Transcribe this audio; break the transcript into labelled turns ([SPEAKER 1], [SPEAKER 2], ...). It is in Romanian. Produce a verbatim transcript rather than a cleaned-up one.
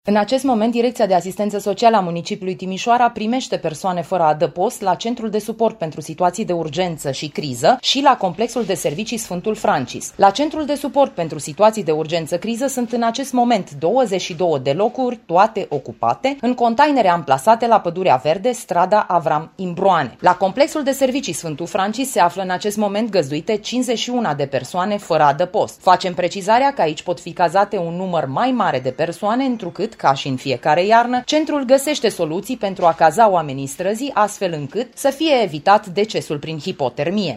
[SPEAKER 1] În acest moment, Direcția de Asistență Socială a municipiului Timișoara primește persoane fără adăpost la Centrul de Suport pentru Situații de Urgență și Criză și la Complexul de Servicii Sfântul Francis. La Centrul de Suport pentru Situații de Urgență Criză sunt în acest moment douăzeci și două de locuri, toate ocupate, în containere amplasate la Pădurea Verde, strada Avram Imbroane. La Complexul de Servicii Sfântul Francis se află în acest moment găzduite cincizeci și unu de persoane fără adăpost. Facem precizarea că aici pot fi cazate un număr mai mare de persoane, întrucât, ca și în fiecare iarnă, centrul găsește soluții pentru a caza oamenii străzii, astfel încât să fie evitat decesul prin hipotermie.